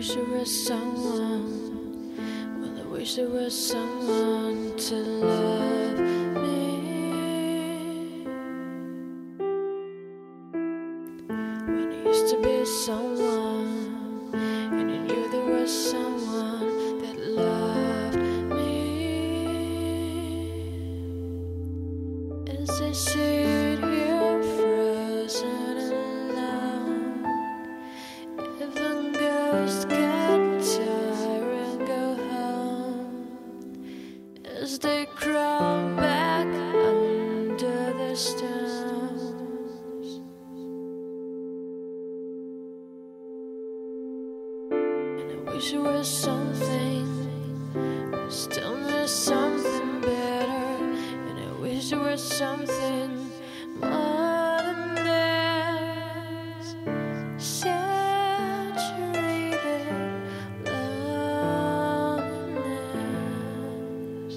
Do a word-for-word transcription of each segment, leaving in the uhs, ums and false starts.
wish there was someone, well, I wish there was someone to love me. When I used to be someone, and you knew there was someone that loved me. As I sit here frozen alone, even ghosts get tired and go home, as they crawl back under the stones. And I wish there was something, still there's something better. And I wish there was something more than this. Saturated loneliness.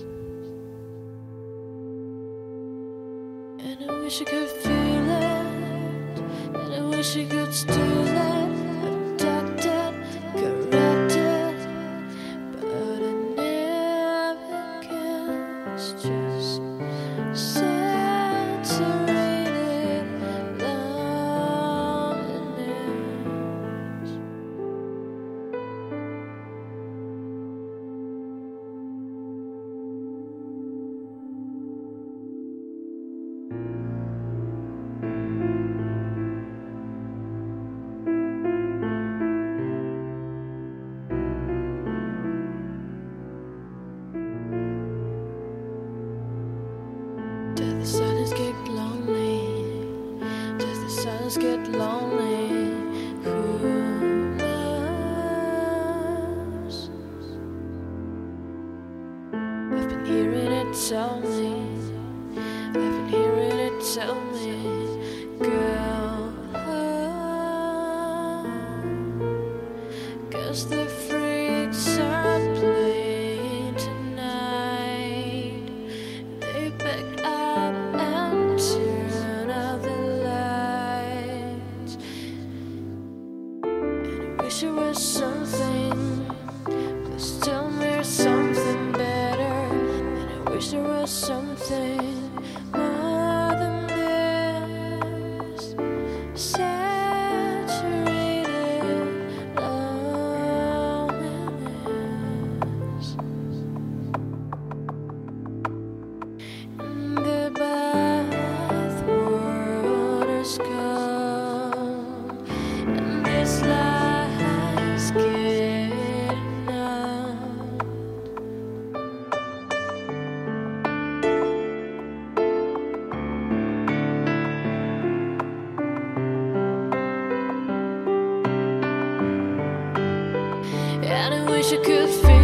And I wish I could feel it, and I wish I could steal it, abduct it, correct it, but I never can. It's just saturated loneliness. Does the silence get lonely? Does the silence get lonely? Who knows? I've been hearing it tell me, I've been hearing it tell me, girl, cause the freaks are playing tonight. They back up and turn out the lights. And I wish there was something, please tell me there's something better. And I wish there was something more than this. Saturated loneliness. And the bath water's cold, and this life's getting old. And I wish I could feel